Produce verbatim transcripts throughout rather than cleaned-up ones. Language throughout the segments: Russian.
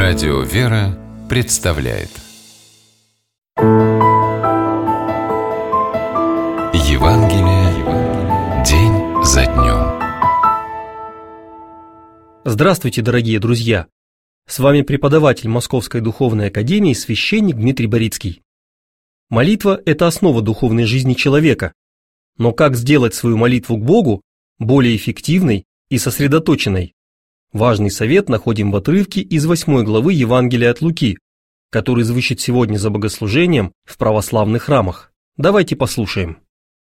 Радио «Вера» представляет Евангелие день за днем. Здравствуйте, дорогие друзья! С вами преподаватель Московской Духовной Академии, священник Дмитрий Борицкий. Молитва – это основа духовной жизни человека. Но как сделать свою молитву к Богу более эффективной и сосредоточенной? Важный совет находим в отрывке из восьмой главы Евангелия от Луки, который звучит сегодня за богослужением в православных храмах. Давайте послушаем.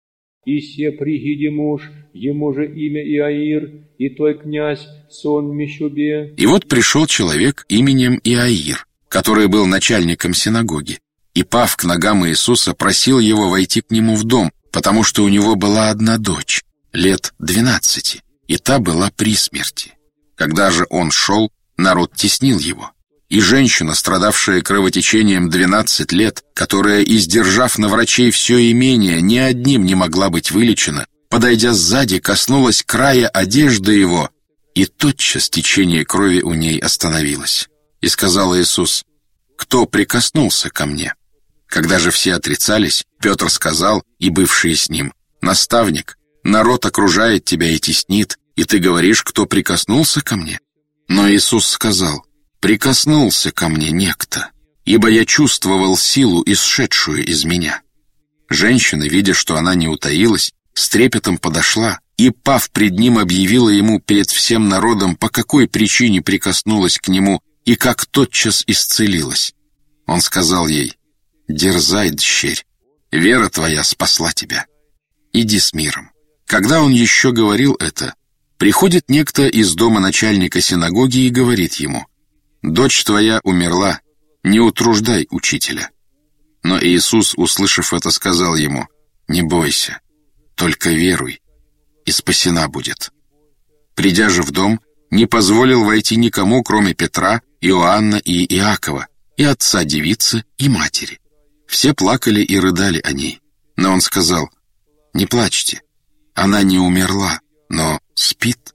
«И се пригиди муж, ему же имя Иаир, и той князь сон Мещубе». И вот пришел человек именем Иаир, который был начальником синагоги, и, пав к ногам Иисуса, просил его войти к нему в дом, потому что у него была одна дочь, лет двенадцати, и та была при смерти. Когда же он шел, народ теснил его. И женщина, страдавшая кровотечением двенадцать лет, которая, издержав на врачей все имение, ни одним не могла быть вылечена, подойдя сзади, коснулась края одежды его, и тотчас течение крови у ней остановилось. И сказал Иисус: «Кто прикоснулся ко мне?» Когда же все отрицались, Петр сказал, и бывшие с ним: «Наставник, народ окружает тебя и теснит, и ты говоришь, кто прикоснулся ко мне?» Но Иисус сказал: «Прикоснулся ко мне некто, ибо я чувствовал силу, исшедшую из меня». Женщина, видя, что она не утаилась, с трепетом подошла и, пав пред ним, объявила ему перед всем народом, по какой причине прикоснулась к нему и как тотчас исцелилась. Он сказал ей: «Дерзай, дщерь, вера твоя спасла тебя. Иди с миром». Когда он еще говорил это, приходит некто из дома начальника синагоги и говорит ему: «Дочь твоя умерла, не утруждай учителя». Но Иисус, услышав это, сказал ему: «Не бойся, только веруй, и спасена будет». Придя же в дом, не позволил войти никому, кроме Петра, Иоанна и Иакова, и отца девицы, и матери. Все плакали и рыдали о ней. Но он сказал: «Не плачьте, она не умерла, но спит».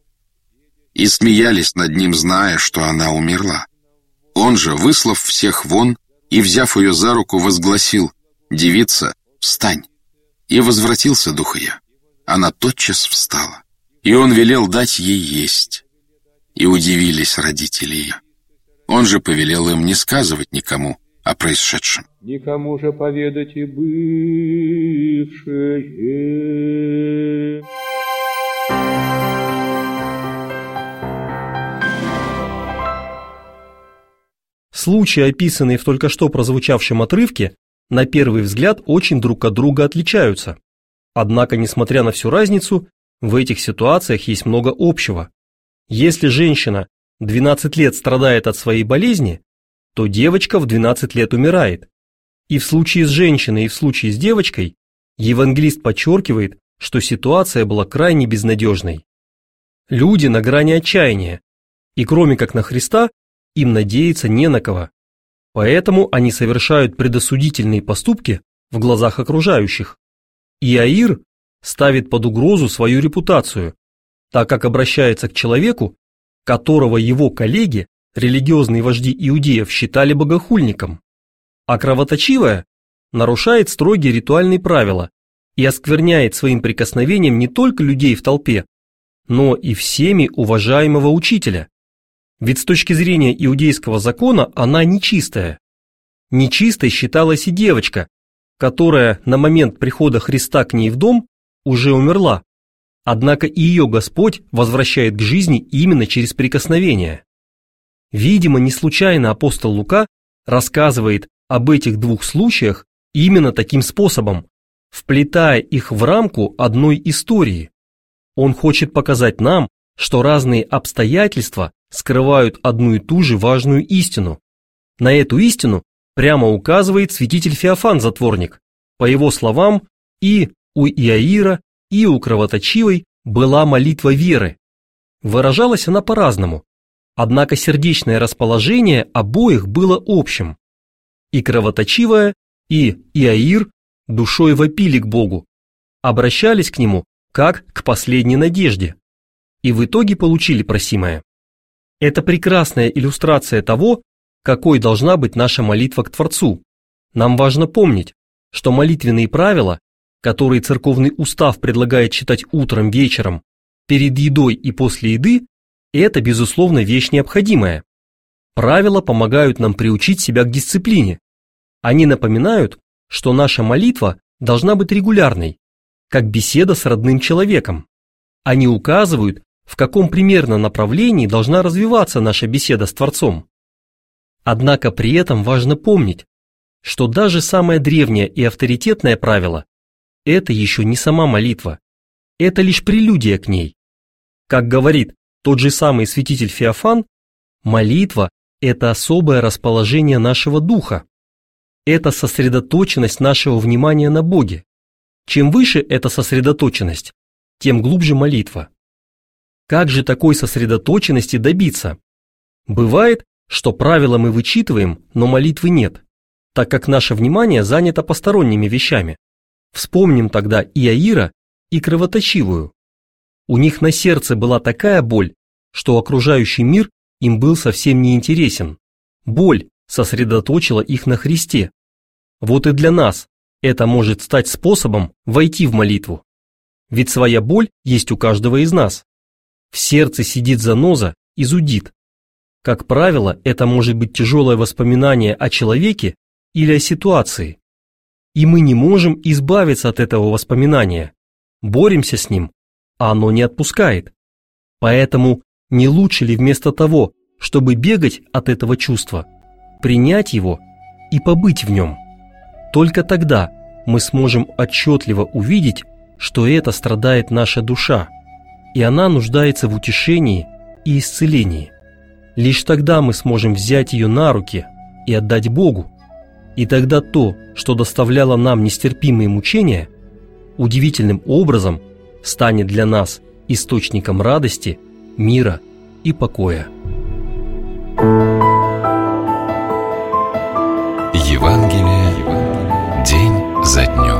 И смеялись над ним, зная, что она умерла. Он же, выслав всех вон и, взяв ее за руку, возгласил: «Девица, встань!» И возвратился дух ее. Она тотчас встала, и он велел дать ей есть. И удивились родители ее. Он же повелел им не сказывать никому о происшедшем. «Никому же поведать и бывшее». Случаи, описанные в только что прозвучавшем отрывке, на первый взгляд очень друг от друга отличаются. Однако, несмотря на всю разницу, в этих ситуациях есть много общего. Если женщина двенадцать лет страдает от своей болезни, то девочка в двенадцать лет умирает. И в случае с женщиной, и в случае с девочкой евангелист подчеркивает, что ситуация была крайне безнадежной. Люди на грани отчаяния, и кроме как на Христа, им надеяться не на кого. Поэтому они совершают предосудительные поступки в глазах окружающих. Иаир ставит под угрозу свою репутацию, так как обращается к человеку, которого его коллеги, религиозные вожди иудеев, считали богохульником. А кровоточивая нарушает строгие ритуальные правила и оскверняет своим прикосновением не только людей в толпе, но и всеми уважаемого учителя. Ведь с точки зрения иудейского закона она нечистая. Нечистой считалась и девочка, которая на момент прихода Христа к ней в дом уже умерла. Однако и ее Господь возвращает к жизни именно через прикосновение. Видимо, не случайно апостол Лука рассказывает об этих двух случаях именно таким способом, вплетая их в рамку одной истории. Он хочет показать нам, что разные обстоятельства скрывают одну и ту же важную истину. На эту истину прямо указывает святитель Феофан Затворник. По его словам, и у Иаира, и у кровоточивой была молитва веры. Выражалась она по-разному, однако сердечное расположение обоих было общим. И кровоточивая, и Иаир душой вопили к Богу, обращались к Нему как к последней надежде, и в итоге получили просимое. Это прекрасная иллюстрация того, какой должна быть наша молитва к Творцу. Нам важно помнить, что молитвенные правила, которые церковный устав предлагает читать утром, вечером, перед едой и после еды, это, безусловно, вещь необходимая. Правила помогают нам приучить себя к дисциплине. Они напоминают, что наша молитва должна быть регулярной, как беседа с родным человеком. Они указывают, в каком примерно направлении должна развиваться наша беседа с Творцом. Однако при этом важно помнить, что даже самое древнее и авторитетное правило – это еще не сама молитва, это лишь прелюдия к ней. Как говорит тот же самый святитель Феофан, молитва – это особое расположение нашего духа, это сосредоточенность нашего внимания на Боге. Чем выше эта сосредоточенность, тем глубже молитва. Как же такой сосредоточенности добиться? Бывает, что правила мы вычитываем, но молитвы нет, так как наше внимание занято посторонними вещами. Вспомним тогда и Иаира, и кровоточивую. У них на сердце была такая боль, что окружающий мир им был совсем не интересен. Боль сосредоточила их на Христе. Вот и для нас это может стать способом войти в молитву. Ведь своя боль есть у каждого из нас. В сердце сидит заноза и зудит. Как правило, это может быть тяжелое воспоминание о человеке или о ситуации. И мы не можем избавиться от этого воспоминания. Боремся с ним, а оно не отпускает. Поэтому не лучше ли вместо того, чтобы бегать от этого чувства, принять его и побыть в нем? Только тогда мы сможем отчетливо увидеть, что это страдает наша душа, и она нуждается в утешении и исцелении. Лишь тогда мы сможем взять ее на руки и отдать Богу, и тогда то, что доставляло нам нестерпимые мучения, удивительным образом станет для нас источником радости, мира и покоя. Евангелие день за днем.